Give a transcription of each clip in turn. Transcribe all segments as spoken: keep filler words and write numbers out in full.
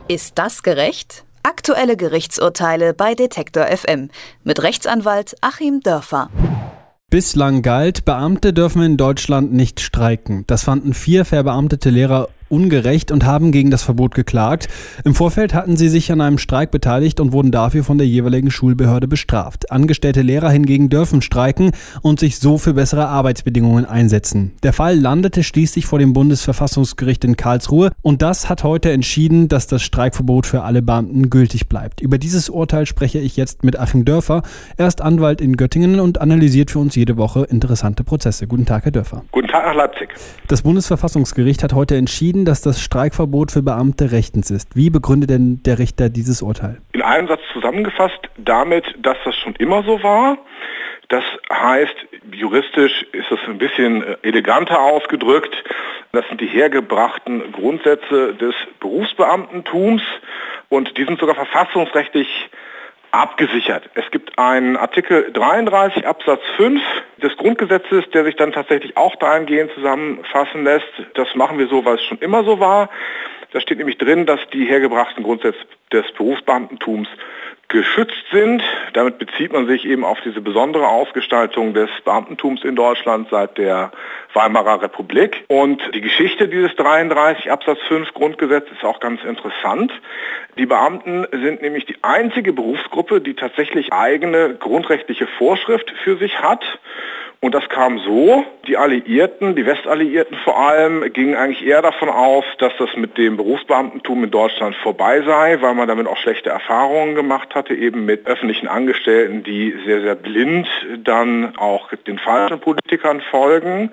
Ist das gerecht? Aktuelle Gerichtsurteile bei Detektor F M mit Rechtsanwalt Achim Dörfer. Bislang galt, Beamte dürfen in Deutschland nicht streiken. Das fanden vier verbeamtete Lehrer ungerecht und haben gegen das Verbot geklagt. Im Vorfeld hatten sie sich an einem Streik beteiligt und wurden dafür von der jeweiligen Schulbehörde bestraft. Angestellte Lehrer hingegen dürfen streiken und sich so für bessere Arbeitsbedingungen einsetzen. Der Fall landete schließlich vor dem Bundesverfassungsgericht in Karlsruhe und das hat heute entschieden, dass das Streikverbot für alle Beamten gültig bleibt. Über dieses Urteil spreche ich jetzt mit Achim Dörfer. Er ist Anwalt in Göttingen und analysiert für uns jede Woche interessante Prozesse. Guten Tag, Herr Dörfer. Guten Tag nach Leipzig. Das Bundesverfassungsgericht hat heute entschieden, dass das Streikverbot für Beamte rechtens ist. Wie begründet denn der Richter dieses Urteil? In einem Satz zusammengefasst damit, dass das schon immer so war. Das heißt, juristisch ist es ein bisschen eleganter ausgedrückt. Das sind die hergebrachten Grundsätze des Berufsbeamtentums und die sind sogar verfassungsrechtlich abgesichert. Es gibt einen Artikel dreiunddreißig Absatz fünf des Grundgesetzes, der sich dann tatsächlich auch dahingehend zusammenfassen lässt. Das machen wir so, weil es schon immer so war. Da steht nämlich drin, dass die hergebrachten Grundsätze des Berufsbeamtentums geschützt sind. Damit bezieht man sich eben auf diese besondere Ausgestaltung des Beamtentums in Deutschland seit der Weimarer Republik. Und die Geschichte dieses dreiunddreißig Absatz fünf Grundgesetz ist auch ganz interessant. Die Beamten sind nämlich die einzige Berufsgruppe, die tatsächlich eigene grundrechtliche Vorschrift für sich hat. Und das kam so, die Alliierten, die Westalliierten vor allem, gingen eigentlich eher davon aus, dass das mit dem Berufsbeamtentum in Deutschland vorbei sei, weil man damit auch schlechte Erfahrungen gemacht hatte, eben mit öffentlichen Angestellten, die sehr, sehr blind dann auch den falschen Politikern folgen.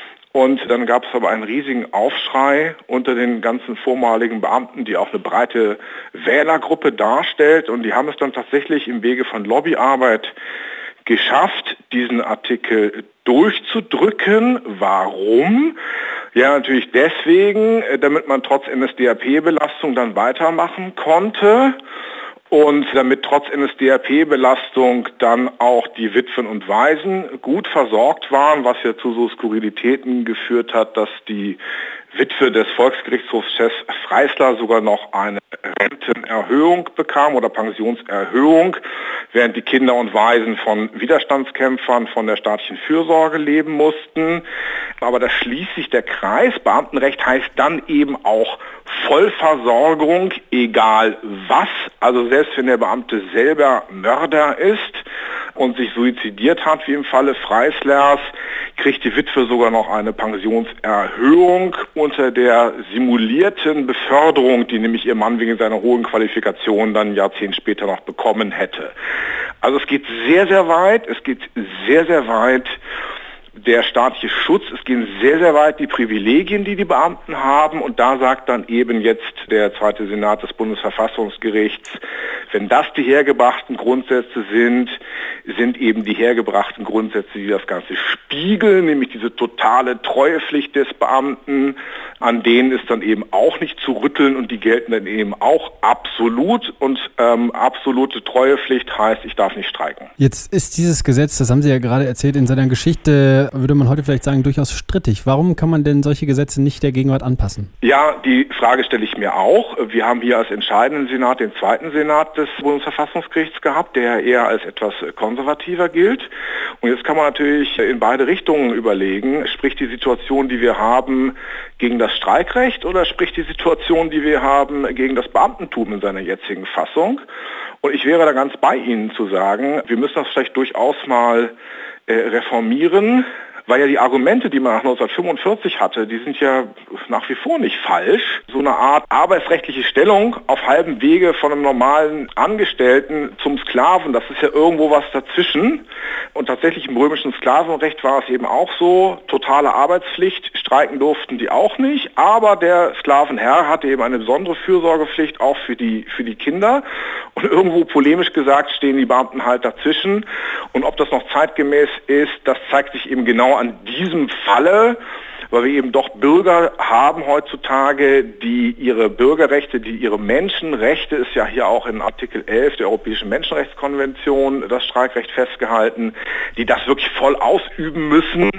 Und dann gab es aber einen riesigen Aufschrei unter den ganzen vormaligen Beamten, die auch eine breite Wählergruppe darstellt. Und die haben es dann tatsächlich im Wege von Lobbyarbeit geschafft, diesen Artikel durchzudrücken. Warum? Ja, natürlich deswegen, damit man trotz N S D A P-Belastung dann weitermachen konnte und damit trotz N S D A P-Belastung dann auch die Witwen und Waisen gut versorgt waren, was ja zu so Skurrilitäten geführt hat, dass die Witwe des Volksgerichtshofschefs Freisler sogar noch eine Rentenerhöhung bekam oder Pensionserhöhung, während die Kinder und Waisen von Widerstandskämpfern von der staatlichen Fürsorge leben mussten. Aber da schließt sich der Kreis. Beamtenrecht heißt dann eben auch Vollversorgung, egal was. Also selbst wenn der Beamte selber Mörder ist und sich suizidiert hat, wie im Falle Freislers, kriegt die Witwe sogar noch eine Pensionserhöhung unter der simulierten Beförderung, die nämlich ihr Mann wegen seiner hohen Qualifikation dann ein Jahrzehnt später noch bekommen hätte. Also es geht sehr, sehr weit, es geht sehr, sehr weit der staatliche Schutz, es gehen sehr, sehr weit die Privilegien, die die Beamten haben, und da sagt dann eben jetzt der zweite Senat des Bundesverfassungsgerichts, wenn das die hergebrachten Grundsätze sind, sind eben die hergebrachten Grundsätze, die das Ganze spiegeln, nämlich diese totale Treuepflicht des Beamten, an denen ist dann eben auch nicht zu rütteln und die gelten dann eben auch absolut, und ähm, absolute Treuepflicht heißt, ich darf nicht streiken. Jetzt ist dieses Gesetz, das haben Sie ja gerade erzählt, in seiner Geschichte, würde man heute vielleicht sagen, durchaus strittig. Warum kann man denn solche Gesetze nicht der Gegenwart anpassen? Ja, die Frage stelle ich mir auch. Wir haben hier als entscheidenden Senat den zweiten Senat des Bundesverfassungsgerichts gehabt, der eher als etwas konservativer gilt. Und jetzt kann man natürlich in beide Richtungen überlegen, spricht die Situation, die wir haben, gegen das Streikrecht oder spricht die Situation, die wir haben, gegen das Beamtentum in seiner jetzigen Fassung? Und ich wäre da ganz bei Ihnen zu sagen, wir müssen das vielleicht durchaus mal äh, reformieren, weil ja die Argumente, die man nach neunzehnhundertfünfundvierzig hatte, die sind ja nach wie vor nicht falsch. So eine Art arbeitsrechtliche Stellung auf halbem Wege von einem normalen Angestellten zum Sklaven, das ist ja irgendwo was dazwischen. Und tatsächlich im römischen Sklavenrecht war es eben auch so, totale Arbeitspflicht, streiken durften die auch nicht, aber der Sklavenherr hatte eben eine besondere Fürsorgepflicht auch für die, für die Kinder. Und irgendwo polemisch gesagt stehen die Beamten halt dazwischen. Und ob das noch zeitgemäß ist, das zeigt sich eben genau an diesem Falle, weil wir eben doch Bürger haben heutzutage, die ihre Bürgerrechte, die ihre Menschenrechte, ist ja hier auch in Artikel elf der Europäischen Menschenrechtskonvention das Streikrecht festgehalten, die das wirklich voll ausüben müssen.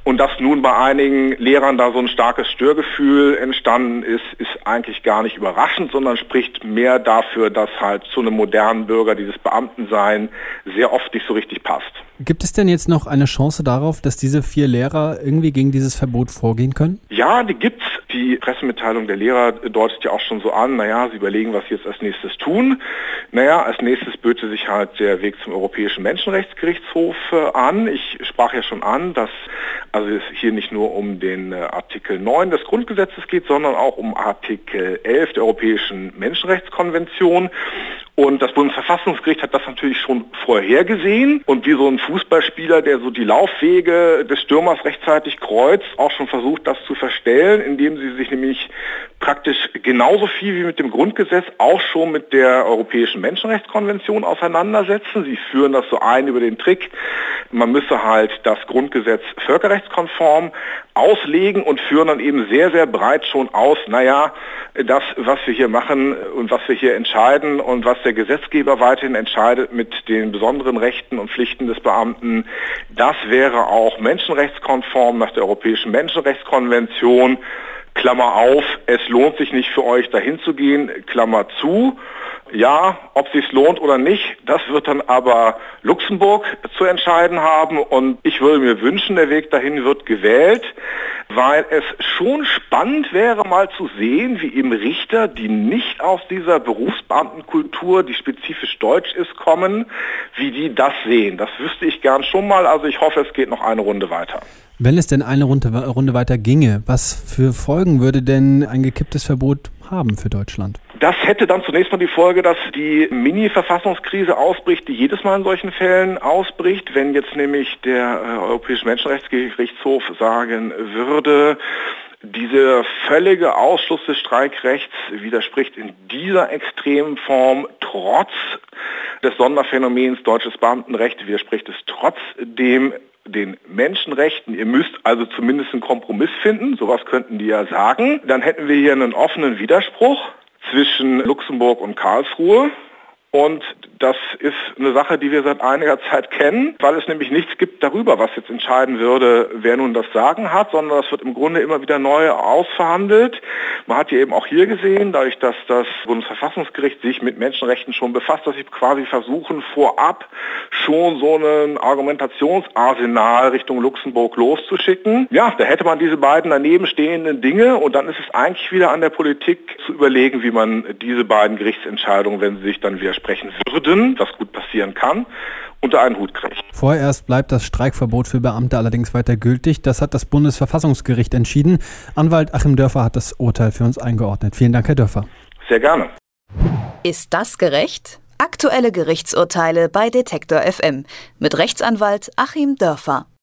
Und dass nun bei einigen Lehrern da so ein starkes Störgefühl entstanden ist, ist eigentlich gar nicht überraschend, sondern spricht mehr dafür, dass halt zu einem modernen Bürger dieses Beamtensein sehr oft nicht so richtig passt. Gibt es denn jetzt noch eine Chance darauf, dass diese vier Lehrer irgendwie gegen dieses Verbot vorgehen können? Ja, die gibt's. Die Pressemitteilung der Lehrer deutet ja auch schon so an, naja, sie überlegen, was sie jetzt als nächstes tun. Naja, als nächstes böte sich halt der Weg zum Europäischen Menschenrechtsgerichtshof äh, an. Ich sprach ja schon an, dass also es hier nicht nur um den äh, Artikel neun des Grundgesetzes geht, sondern auch um Artikel elf der Europäischen Menschenrechtskonvention. Und das Bundesverfassungsgericht hat das natürlich schon vorhergesehen und wie so ein Fußballspieler, der so die Laufwege des Stürmers rechtzeitig kreuzt, auch schon versucht, das zu verstellen, indem sie sich nämlich praktisch genauso viel wie mit dem Grundgesetz auch schon mit der Europäischen Menschenrechtskonvention auseinandersetzen. Sie führen das so ein über den Trick, man müsse halt das Grundgesetz völkerrechtskonform auslegen und führen dann eben sehr, sehr breit schon aus, naja, das, was wir hier machen und was wir hier entscheiden und was der Gesetzgeber weiterhin entscheidet mit den besonderen Rechten und Pflichten des Beamten, das wäre auch menschenrechtskonform nach der Europäischen Menschenrechtskonvention. Klammer auf, es lohnt sich nicht für euch dahin zu gehen, Klammer zu. Ja, ob es sich lohnt oder nicht, das wird dann aber Luxemburg zu entscheiden haben und ich würde mir wünschen, der Weg dahin wird gewählt, weil es schon spannend wäre, mal zu sehen, wie eben Richter, die nicht aus dieser Berufsbeamtenkultur, die spezifisch deutsch ist, kommen, wie die das sehen. Das wüsste ich gern schon mal, also ich hoffe, es geht noch eine Runde weiter. Wenn es denn eine Runde, Runde weiter ginge, was für Folgen würde denn ein gekipptes Verbot haben für Deutschland? Das hätte dann zunächst mal die Folge, dass die Mini-Verfassungskrise ausbricht, die jedes Mal in solchen Fällen ausbricht. Wenn jetzt nämlich der äh, Europäische Menschenrechtsgerichtshof sagen würde, dieser völlige Ausschluss des Streikrechts widerspricht in dieser extremen Form trotz des Sonderphänomens deutsches Beamtenrecht, widerspricht es trotzdem den Menschenrechten, ihr müsst also zumindest einen Kompromiss finden, sowas könnten die ja sagen. Dann hätten wir hier einen offenen Widerspruch zwischen Luxemburg und Karlsruhe. Und das ist eine Sache, die wir seit einiger Zeit kennen, weil es nämlich nichts gibt darüber, was jetzt entscheiden würde, wer nun das Sagen hat, sondern das wird im Grunde immer wieder neu ausverhandelt. Man hat ja eben auch hier gesehen, dadurch, dass das Bundesverfassungsgericht sich mit Menschenrechten schon befasst, dass sie quasi versuchen, vorab schon so ein Argumentationsarsenal Richtung Luxemburg loszuschicken. Ja, da hätte man diese beiden daneben stehenden Dinge und dann ist es eigentlich wieder an der Politik zu überlegen, wie man diese beiden Gerichtsentscheidungen, wenn sie sich dann widersprechen würden, was gut passieren kann, unter einen Hut kriegt. Vorerst bleibt das Streikverbot für Beamte allerdings weiter gültig. Das hat das Bundesverfassungsgericht entschieden. Anwalt Achim Dörfer hat das Urteil für uns eingeordnet. Vielen Dank, Herr Dörfer. Sehr gerne. Ist das gerecht? Aktuelle Gerichtsurteile bei Detektor F M mit Rechtsanwalt Achim Dörfer.